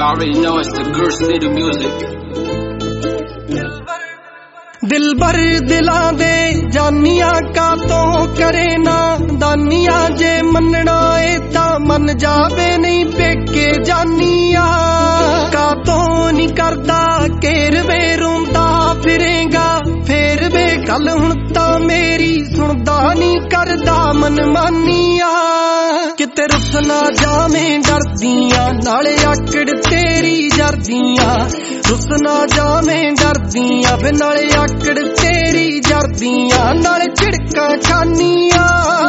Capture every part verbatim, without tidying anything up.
already know it's the Gur City music. दिलबर दिलां दे जानिया का तो करे ना दानिया जे मनना ए ता मन जावे नहीं पेके जानिया का तो नहीं करदा केर वे रोंदा फिरेगा फेर वे गल हुण ता मेरी सुनदा नहीं करदा मन मानिया किते रुस ना जावें डरदियां नाले आकड़ तेरी जरदियां रुस ना जावें डरदियां फिर नाले आकड़ तेरी जरदियां नाले झिड़कां खानियां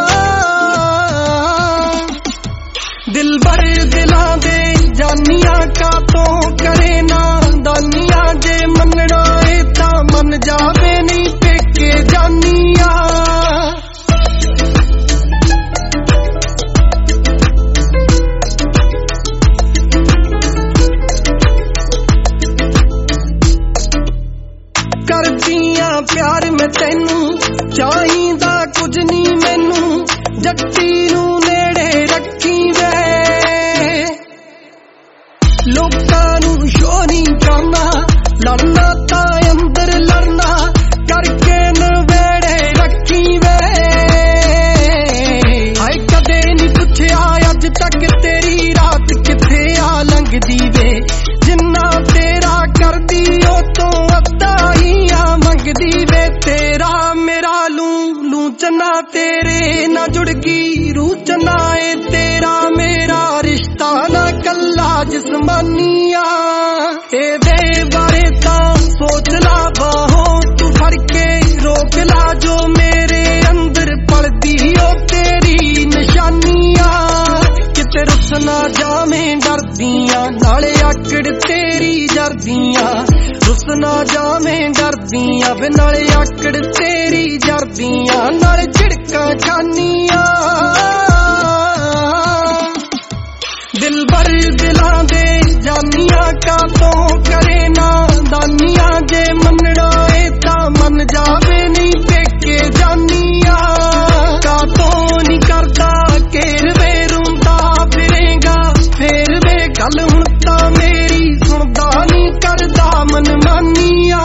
दिलबर दिलां दे जानिया का तो करे ना दानिया जे मनना ए ता मन जावे नहीं पेके जानिया करदियां प्यार मैं तेनू चाहिदा कुछ नहीं मैनू जट्टी नू नेड़े रखी वे लोकां नू शो नहीं करना लड़ना ता अंदर लड़ना करके नवेड़े रखी वे हाय कदे नहीं पुछया अज तक तेरी रात किथे आ लंघदी वे जिन्ना तेरा करदी ओ तो अद्धा ही आ मंगदी वे तेरा मेरा लू लू चना तेरे ना जुड़गी रूह चना ए तेरा मेरा रिश्ता ना कल्ला जिस्मानिया ए दे बारे ता सोच ला बाहों तू फड़ के रोक ला जो मेरे अंदर पलदी ओ तेरी निशानिया किते रुस ना जावें डरदियां नाले आकड़ तेरी जरदियां रुस ना जावें डरदियां वे नाले आकड़ तेरी जरदियां नाले झिड़कां खानियां दिलबर दिलां दे जानिया का तो करे ना दानिया जे मनना ए ता मन जावे नहीं पेके जानिया का तो नहीं करदा केर वे रोंदा फिरेगा फेर वे गल हुण ता मेरी सुनदा नहीं करदा मन मानिया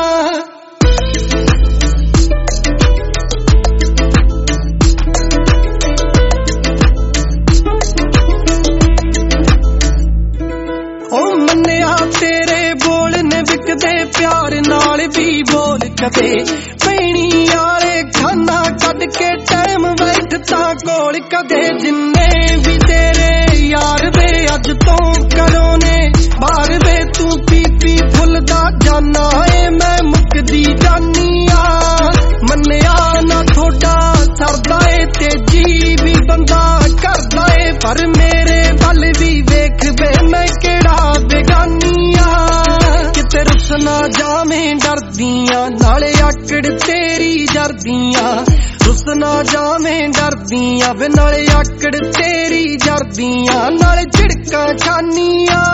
तेरे बोल ने विकदे प्यार नाल भी बोल कदे पैनी यारे खाना कद के टाइम बैठता कोल कदे जिन्ने भी तेरे यार वे अज तो करो ने बाहर वे तू पी पी फुलदा जाना ए मैं मुकदी जानिया मन्निया ना थोड़ा सरदा ए तेजी भी बंदा करदा ए पर मेरे बल भी वेख वे मैं केड़ा बेगानिया किते रुस ना जावें डरदियां नाले आकड़ तेरी जरदियां रुस ना जावें डरदियां वे नाले आकड़ तेरी जरदियां नाले झिड़कां खानियां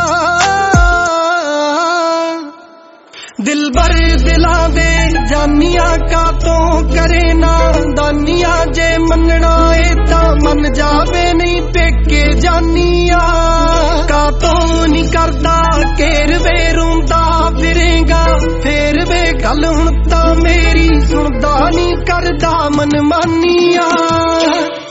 दिलबर दिलां दे जानिया का तो करे ना दानिया जे मनना ए ता मन जावे नहीं पेके जानिया का तो नहीं करदा केर वे रोंदा फिरेगा फेर वे गल हुण ता मेरी सुनदा नहीं करदा मन मानिया।